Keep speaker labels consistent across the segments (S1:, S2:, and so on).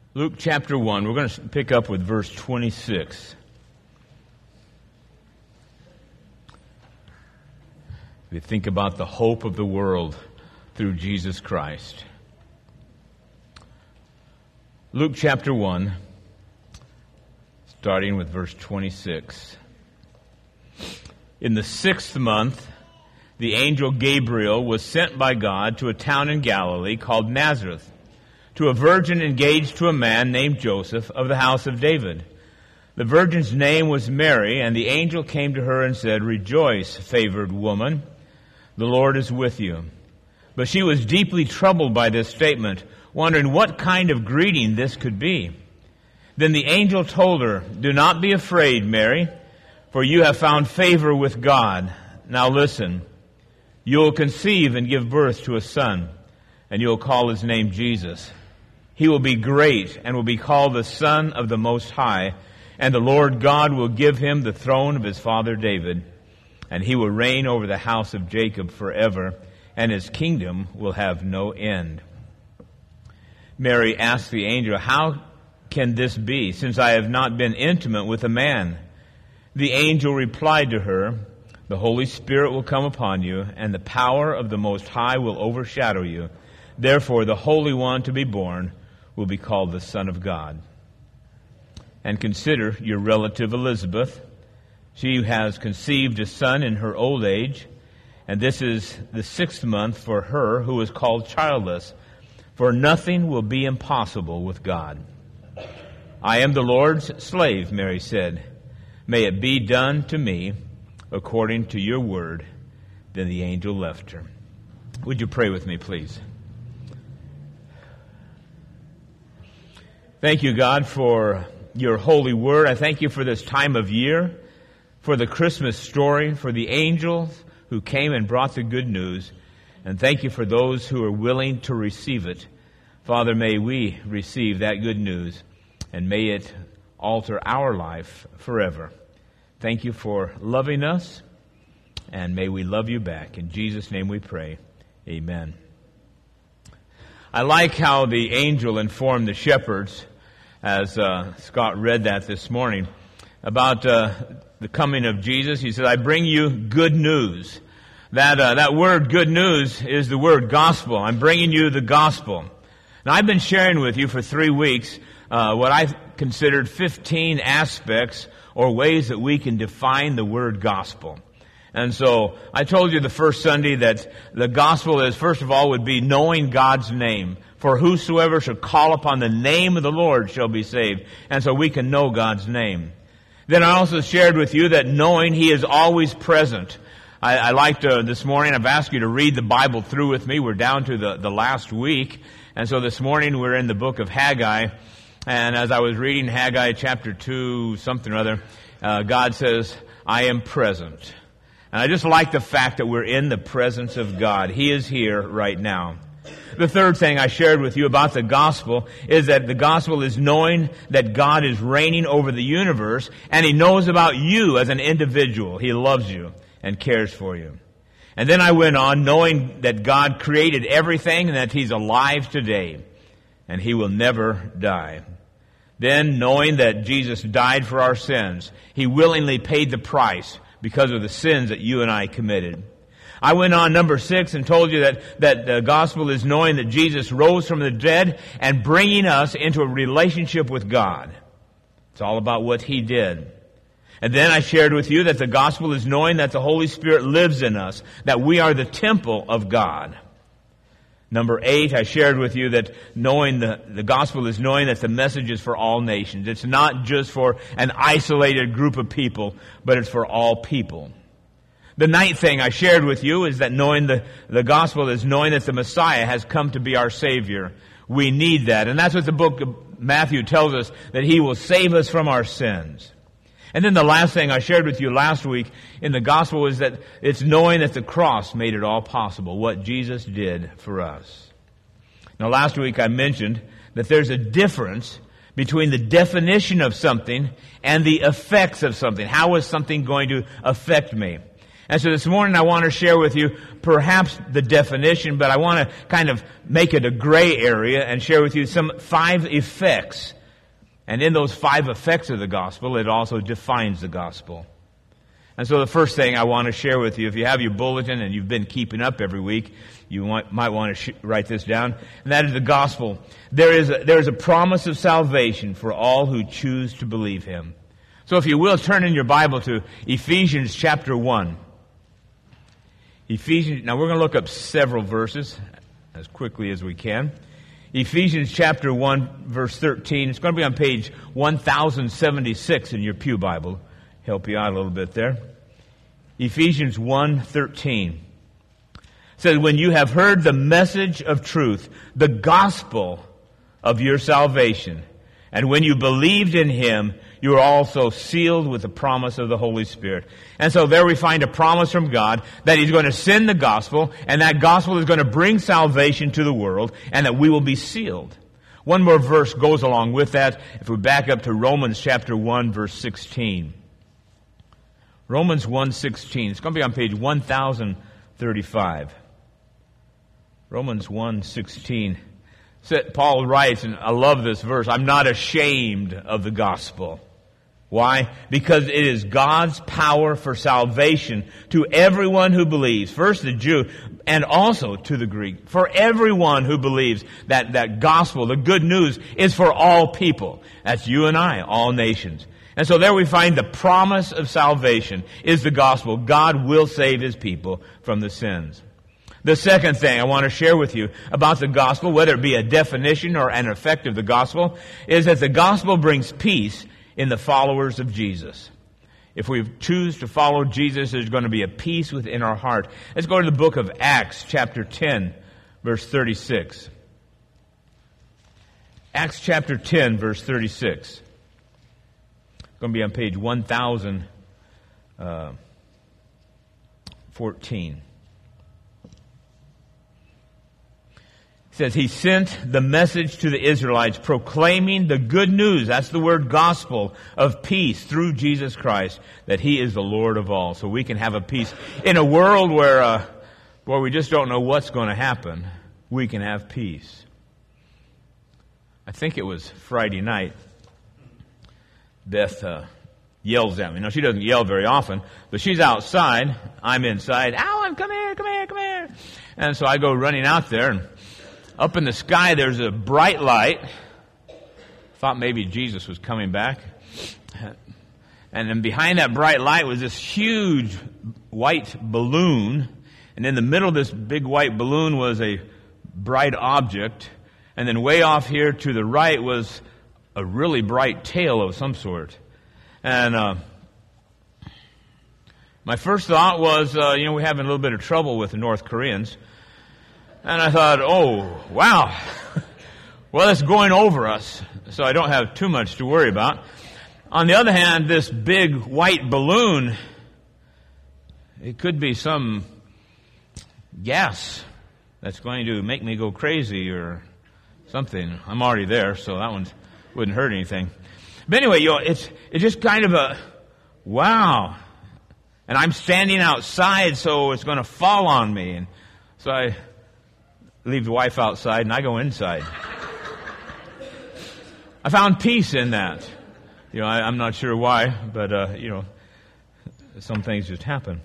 S1: Luke chapter 1, we're going to pick up with verse 26. We think about the hope of the world through Jesus Christ. Luke chapter 1, starting with verse 26. In the 6th month, the angel Gabriel was sent by God to a town in Galilee called Nazareth, to a virgin engaged to a man named Joseph of the house of David. The virgin's name was Mary, and the angel came to her and said, "Rejoice, favored woman, the Lord is with you." But she was deeply troubled by this statement, wondering what kind of greeting this could be. Then the angel told her, "Do not be afraid, Mary, for you have found favor with God. Now listen, you will conceive and give birth to a son, and you will call his name Jesus. He will be great and will be called the Son of the Most High, and the Lord God will give him the throne of his father David, and he will reign over the house of Jacob forever, and his kingdom will have no end." Mary asked the angel, "How can this be, since I have not been intimate with a man?" The angel replied to her, "The Holy Spirit will come upon you, and the power of the Most High will overshadow you. Therefore, the Holy One to be born will be called the Son of God. And consider your relative Elizabeth. She has conceived a son in her old age, and this is the 6th month for her who is called childless, for nothing will be impossible with God." "I am the Lord's slave," Mary said. "May it be done to me according to your word." Then the angel left her. Would you pray with me, please? Thank you, God, for your holy word. I thank you for this time of year, for the Christmas story, for the angels who came and brought the good news, and thank you for those who are willing to receive it. Father, may we receive that good news, and may it alter our life forever. Thank you for loving us, and may we love you back. In Jesus' name we pray. Amen. I like how the angel informed the shepherds, as Scott read that this morning, about the coming of Jesus. He said, "I bring you good news." That word good news is the word gospel. I'm bringing you the gospel. Now, I've been sharing with you for 3 weeks what I've considered 15 aspects or ways that we can define the word gospel. And so I told you the first Sunday that the gospel is, first of all, would be knowing God's name. For whosoever shall call upon the name of the Lord shall be saved. And so we can know God's name. Then I also shared with you that knowing He is always present. I liked this morning, I've asked you to read the Bible through with me. We're down to the last week. And so this morning we're in the book of Haggai. And as I was reading Haggai chapter 2, something or other, God says, "I am present." And I just like the fact that we're in the presence of God. He is here right now. The third thing I shared with you about the gospel is that the gospel is knowing that God is reigning over the universe, and He knows about you as an individual. He loves you and cares for you. And then I went on knowing that God created everything and that He's alive today, and He will never die. Then knowing that Jesus died for our sins. He willingly paid the price because of the sins that you and I committed. I went on number 6 and told you that the gospel is knowing that Jesus rose from the dead and bringing us into a relationship with God. It's all about what He did. And then I shared with you that the gospel is knowing that the Holy Spirit lives in us, that we are the temple of God. Number 8, I shared with you that knowing the gospel is knowing that the message is for all nations. It's not just for an isolated group of people, but it's for all people. The 9th thing I shared with you is that knowing the gospel is knowing that the Messiah has come to be our Savior. We need that. And that's what the book of Matthew tells us, that He will save us from our sins. And then the last thing I shared with you last week in the gospel is that it's knowing that the cross made it all possible, what Jesus did for us. Now, last week I mentioned that there's a difference between the definition of something and the effects of something. How is something going to affect me? And so this morning I want to share with you perhaps the definition, but I want to kind of make it a gray area and share with you some 5 effects. And in those 5 effects of the gospel, it also defines the gospel. And so the first thing I want to share with you, if you have your bulletin and you've been keeping up every week, you might want to write this down. And that is the gospel. There is a promise of salvation for all who choose to believe Him. So if you will, turn in your Bible to Ephesians chapter 1. Now we're going to look up several verses as quickly as we can. Ephesians chapter 1 verse 13. It's going to be on page 1076 in your pew Bible. Help you out a little bit there. Ephesians 1:13 says, when you have heard the message of truth, the gospel of your salvation, and when you believed in Him, you are also sealed with the promise of the Holy Spirit. And so there we find a promise from God that He's going to send the gospel, and that gospel is going to bring salvation to the world, and that we will be sealed. One more verse goes along with that. If we back up to Romans chapter 1 verse 16. Romans 1:16. It's going to be on page 1035. Romans 1:16. Paul writes, and I love this verse, I'm not ashamed of the gospel. Why? Because it is God's power for salvation to everyone who believes. First the Jew, and also to the Greek. For everyone who believes that gospel, the good news, is for all people. That's you and I, all nations. And so there we find the promise of salvation is the gospel. God will save His people from the sins. The second thing I want to share with you about the gospel, whether it be a definition or an effect of the gospel, is that the gospel brings peace in the followers of Jesus. If we choose to follow Jesus, there's going to be a peace within our heart. Let's go to the book of Acts, chapter 10, verse 36. Acts chapter 10, verse 36. It's going to be on page 1014. It says, He sent the message to the Israelites proclaiming the good news, that's the word gospel, of peace through Jesus Christ, that He is the Lord of all. So we can have a peace. In a world where we just don't know what's going to happen, we can have peace. I think it was Friday night. Beth yells at me. Now, she doesn't yell very often, but she's outside. I'm inside. Alan, come here, come here, come here. And so I go running out there, and up in the sky there's a bright light. Thought maybe Jesus was coming back. And then behind that bright light was this huge white balloon. And in the middle of this big white balloon was a bright object. And then way off here to the right was a really bright tail of some sort. And my first thought was, we're having a little bit of trouble with the North Koreans. And I thought, oh, wow. Well, it's going over us, so I don't have too much to worry about. On the other hand, this big white balloon, it could be some gas that's going to make me go crazy or something. I'm already there, so that one wouldn't hurt anything. But anyway, it's just kind of a, wow. And I'm standing outside, so it's going to fall on me. And so I leave the wife outside and I go inside. I found peace in that. I'm not sure why, but, some things just happen.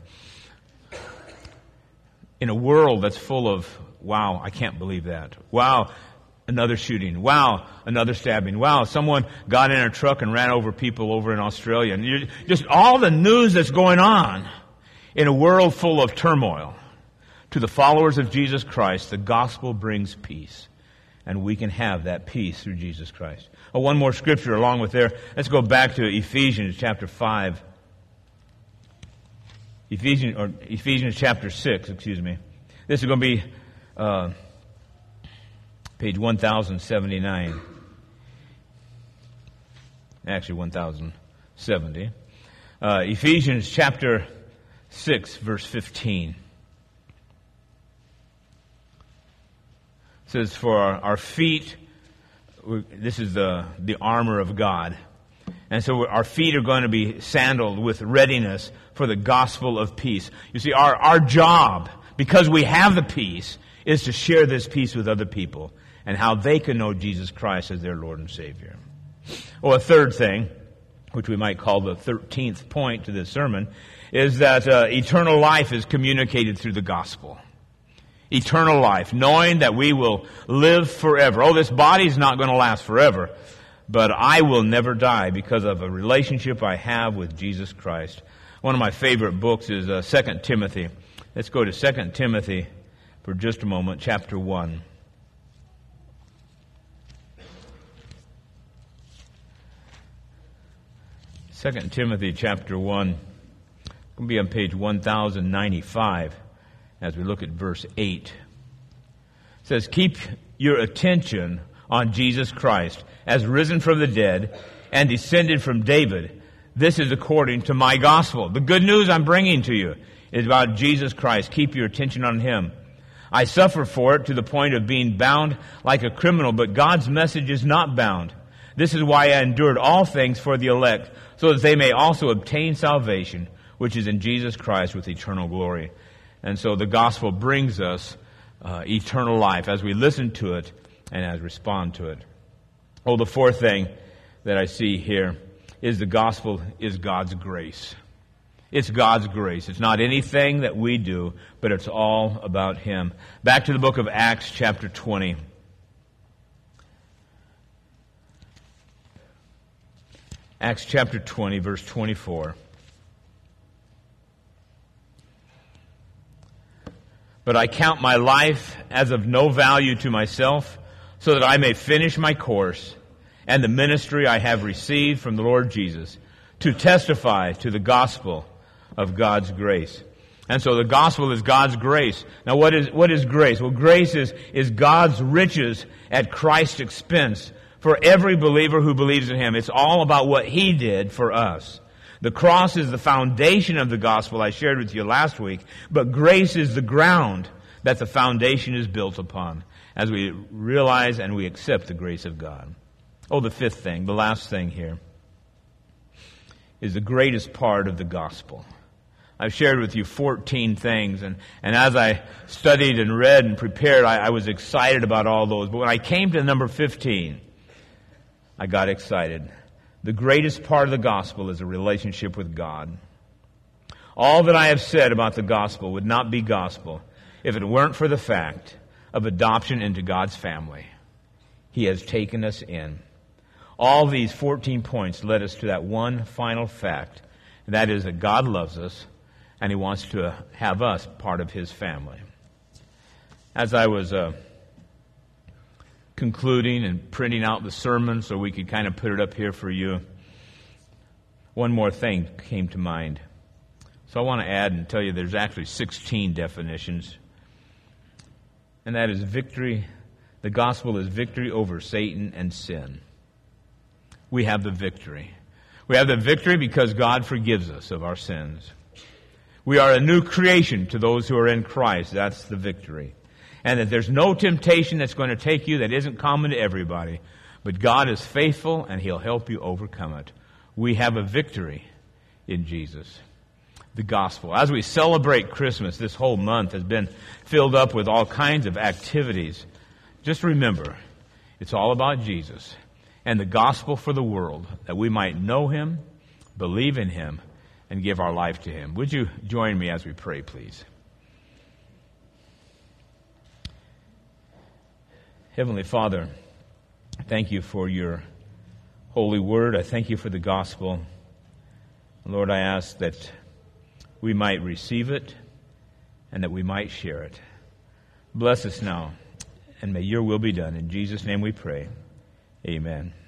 S1: In a world that's full of, wow, I can't believe that. Wow, another shooting. Wow, another stabbing. Wow, someone got in a truck and ran over people over in Australia. And just all the news that's going on in a world full of turmoil. To the followers of Jesus Christ, the gospel brings peace. And we can have that peace through Jesus Christ. Oh, one more scripture along with there. Let's go back to Ephesians chapter 5. Ephesians chapter 6, excuse me. This is going to be page 1079. Actually, 1070. Ephesians chapter 6, verse 15. It says, for our feet, this is the armor of God. And so our feet are going to be sandaled with readiness for the gospel of peace. You see, our job, because we have the peace, is to share this peace with other people and how they can know Jesus Christ as their Lord and Savior. Well, a third thing, which we might call the 13th point to this sermon, is that eternal life is communicated through the gospel. Eternal life, knowing that we will live forever. Oh, this body's not going to last forever, but I will never die because of a relationship I have with Jesus Christ. One of my favorite books is 2 Timothy. Let's go to 2 Timothy for just a moment, chapter 1. 2 Timothy chapter 1. It's going to be on page 1095 as we look at verse 8. It says, "Keep your attention on Jesus Christ, as risen from the dead and descended from David. This is according to my gospel." The good news I'm bringing to you is about Jesus Christ. Keep your attention on Him. "I suffer for it to the point of being bound like a criminal, but God's message is not bound. This is why I endured all things for the elect, so that they may also obtain salvation, which is in Jesus Christ with eternal glory." And so the gospel brings us eternal life as we listen to it and as we respond to it. Oh, the fourth thing that I see here is the gospel is God's grace. It's God's grace. It's not anything that we do, but it's all about Him. Back to the book of Acts chapter 20. Acts chapter 20, verse 24. "But I count my life as of no value to myself, so that I may finish my course and the ministry I have received from the Lord Jesus, to testify to the gospel of God's grace." And so the gospel is God's grace. Now what is grace? Well, grace is God's riches at Christ's expense for every believer who believes in Him. It's all about what He did for us. The cross is the foundation of the gospel I shared with you last week, but grace is the ground that the foundation is built upon as we realize and we accept the grace of God. Oh, the fifth thing, the last thing here, is the greatest part of the gospel. I've shared with you 14 things, and as I studied and read and prepared, I was excited about all those. But when I came to number 15, I got excited. The greatest part of the gospel is a relationship with God. All that I have said about the gospel would not be gospel if it weren't for the fact of adoption into God's family. He has taken us in. All these 14 points led us to that one final fact, and that is that God loves us and He wants to have us part of His family. As I was concluding and printing out the sermon so we could kind of put it up here for you, one more thing came to mind. So I want to add and tell you there's actually 16 definitions. And that is victory. The gospel is victory over Satan and sin. We have the victory. We have the victory because God forgives us of our sins. We are a new creation to those who are in Christ. That's the victory. And that there's no temptation that's going to take you that isn't common to everybody. But God is faithful and He'll help you overcome it. We have a victory in Jesus. The gospel. As we celebrate Christmas, this whole month has been filled up with all kinds of activities. Just remember, it's all about Jesus and the gospel for the world, that we might know Him, believe in Him, and give our life to Him. Would you join me as we pray, please? Heavenly Father, thank You for Your holy word. I thank You for the gospel. Lord, I ask that we might receive it and that we might share it. Bless us now, and may Your will be done. In Jesus' name we pray. Amen.